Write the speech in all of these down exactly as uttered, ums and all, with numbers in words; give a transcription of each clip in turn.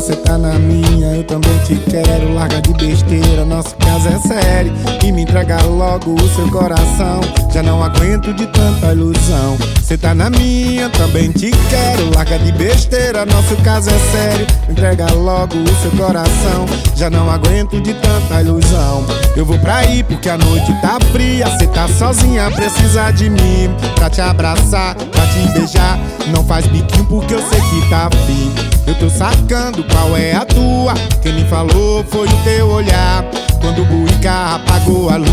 você tá na minha, eu também te quero. Larga de besteira, nosso caso é sério, e me entrega logo o seu coração. Já não aguento de tanta ilusão. Você tá na minha, também te quero. Larga de besteira, nosso caso é sério, me entrega logo o seu coração. Já não aguento de tanta ilusão. Eu vou pra aí porque a noite tá fria. Cê tá sozinha, precisa de mim pra te abraçar, pra te beijar. Não faz biquinho porque eu sei que tá afim. Eu tô sacando qual é a tua. Quem me falou foi o teu olhar quando o buica apagou a luz.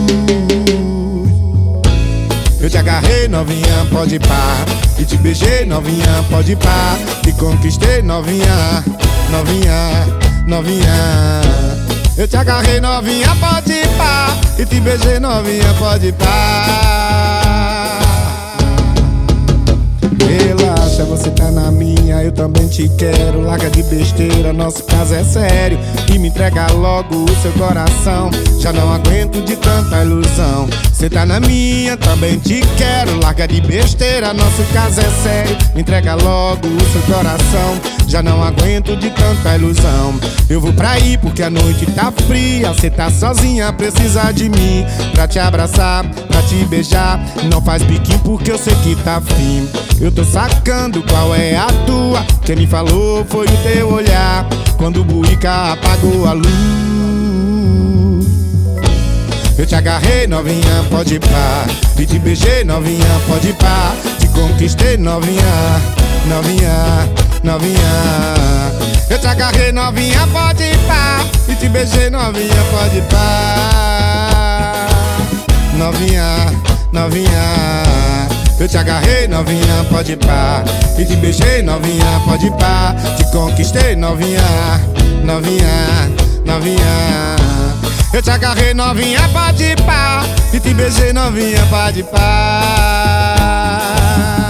Eu te agarrei, novinha, pode pá, e te beijei, novinha, pode pá. Te conquistei, novinha, novinha, novinha. Eu te agarrei, novinha, pode pá, e te beijei, novinha, pode pá. Relaxa, você tá na minha, eu também te quero. Larga de besteira, nosso caso é sério, e me entrega logo o seu coração. Já não aguento de tanta ilusão. Cê tá na minha, também te quero. Larga de besteira, nosso caso é sério, me entrega logo o seu coração. Já não aguento de tanta ilusão. Eu vou pra aí porque a noite tá fria. Cê tá sozinha, precisa de mim pra te abraçar, pra te beijar. Não faz biquinho porque eu sei que tá afim. Eu tô sacando qual é a tua. Quem me falou foi o teu olhar quando o buica apagou a luz. Eu te agarrei, novinha, pode pá, e te beijei, novinha, pode pá. Te conquistei, novinha, novinha, novinha. Eu te agarrei, novinha, pode pá, e te beijei, novinha, pode pá. Novinha, novinha. Eu te agarrei, novinha, pode pá, e te beijei, novinha, pode pá. Te conquistei, novinha, novinha, novinha. Eu te agarrei, novinha, pode pá, e te beijei, novinha, pode pá.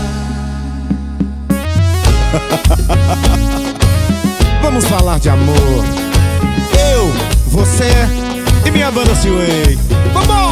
Vamos falar de amor. Eu, você e minha banda Seaway. Vamos!